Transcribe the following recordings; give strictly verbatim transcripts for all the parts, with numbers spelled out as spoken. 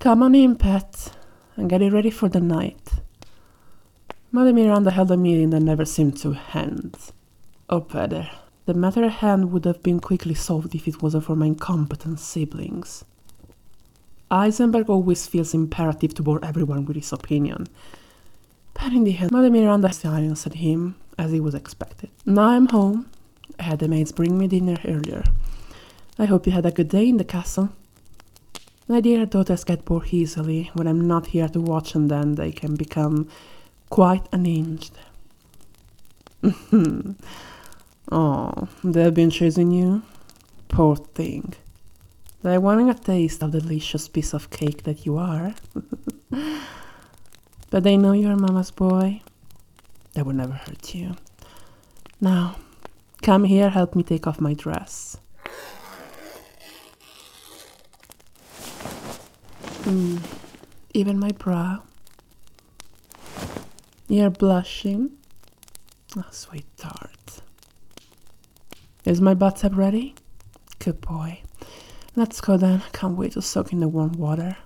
Come on in, pet, and get it ready for the night. Mother Miranda held a meeting that never seemed to end. Or better, the matter at hand would have been quickly solved if it wasn't for my incompetent siblings. Eisenberg always feels imperative to bore everyone with his opinion. But in the end, Mother Miranda silenced him, as it was expected. Now I'm home. I had the maids bring me dinner earlier. I hope you had a good day in the castle. My dear daughters get bored easily when I'm not here to watch, and then they can become quite unhinged. Oh, they've been chasing you? Poor thing. They're wanting a taste of the delicious piece of cake that you are. But they know you're Mama's boy. They will never hurt you. Now, come here, help me take off my dress. Mm, even my brow. You're blushing. Oh, sweetheart. Is my bathtub ready? Good boy. Let's go then. Can't wait to soak in the warm water.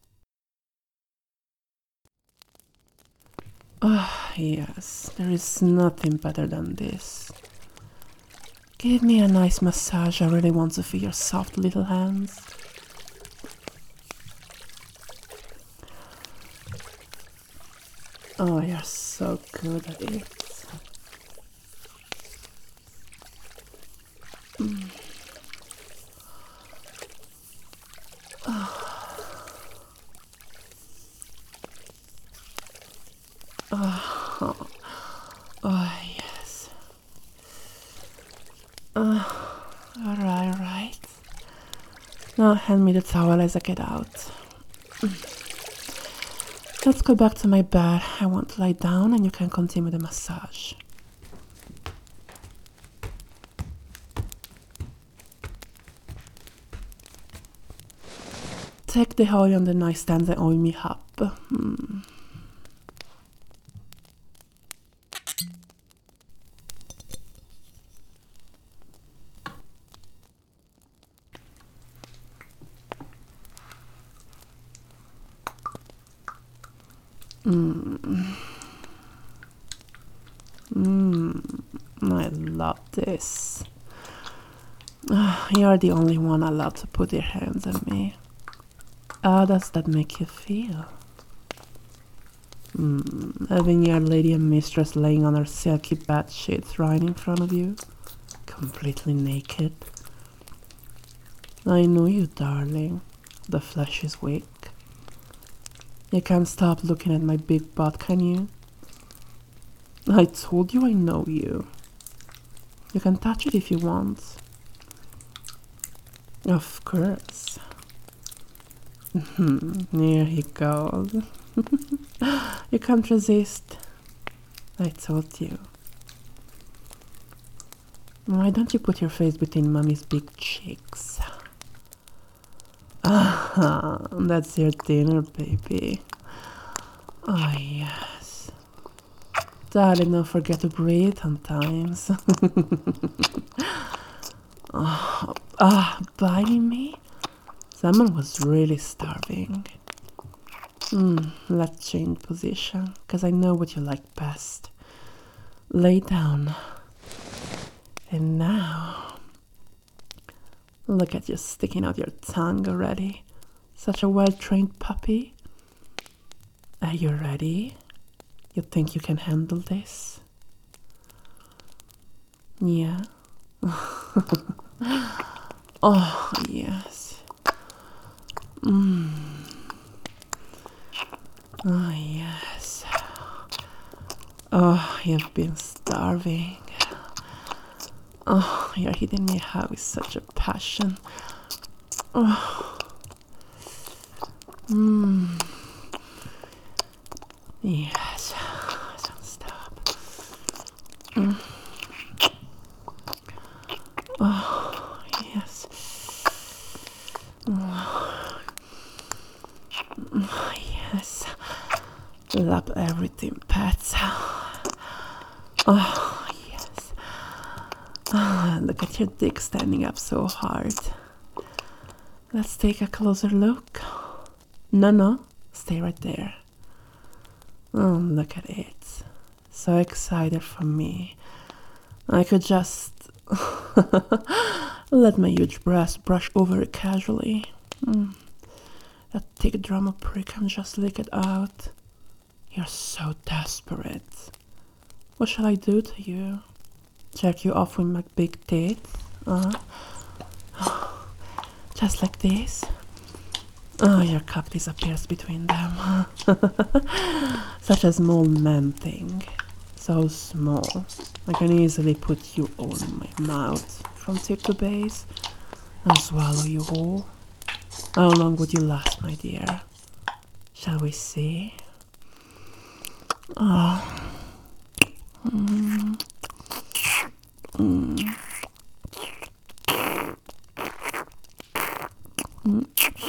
Ah, oh, yes. There is nothing better than this. Give me a nice massage. I really want to feel your soft little hands. Oh, you're so good at it. Mm. Oh. Oh. Oh, yes. Oh, all right, all right. Now hand me the towel as I get out. Let's go back to my bed. I want to lie down and you can continue the massage. Take the oil on the nightstand and oil me up. Hmm. Mmm. Mmm. I love this. Oh, you're the only one allowed to put your hands on me. How does that make you feel? Mm, having your lady and mistress laying on her silky bed sheets right in front of you, completely naked. I know you, darling. The flesh is weak. You can't stop looking at my big butt, can you? I told you I know you. You can touch it if you want. Of course. Here he goes. You can't resist. I told you. Why don't you put your face between Mommy's big cheeks? Ah, that's your dinner, baby. Oh, yes. Darling, don't forget to breathe sometimes. Oh, ah, biting me? Someone was really starving. Mm, let's change position, because I know what you like best. Lay down. And now, look at you sticking out your tongue already. Such a well-trained puppy. Are you ready? You think you can handle this? Yeah? Oh, yes. Mm. Oh, yes. Oh, you've been starving. Oh, you're hitting me out with such a passion. Oh. Mm. Yes. Don't stop. Mm. Oh, yes. Oh, yes. Love everything, pets. Oh, yes. Oh, look at your dick standing up so hard. Let's take a closer look. No, no, stay right there. Oh, look at it. So excited for me. I could just let my huge breast brush over it casually. Mm. That thick drama prick can just lick it out. You're so desperate. What shall I do to you? Jerk you off with my big teeth? Uh, just like this? Oh, your cock disappears between them. Such a small man thing. So small. I can easily put you all in my mouth, from tip to base, and swallow you whole. How long would you last, my dear? Shall we see? Ah. Oh. Mm. Mm. Mm.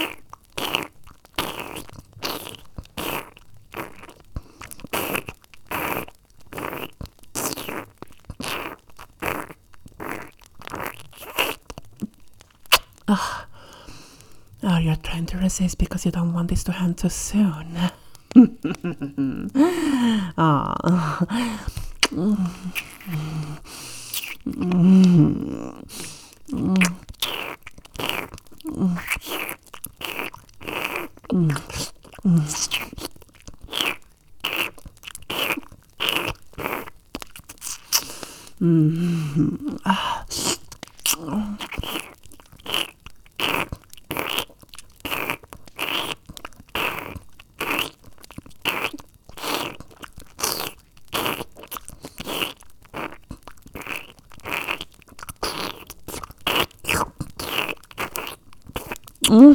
Ah. Oh, you're trying to resist because you don't want this to end too soon. Ah. Mm. Mm. Mm. Mm. Ah. Mm.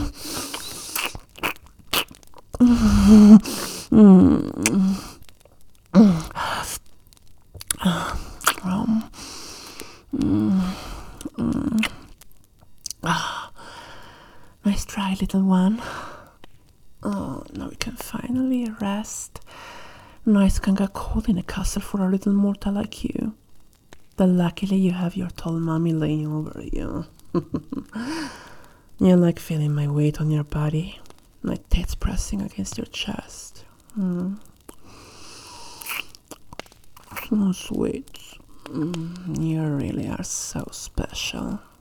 Mm. Mm. Um. Mm. Mm. Ah. Nice try, little one. Oh, now we can finally rest. Nice can get cold in a castle for a little mortal like you. But luckily you have your tall mommy laying over you. You like feeling my weight on your body, my tits pressing against your chest. Mm. Oh, sweet. Mm, you really are so special.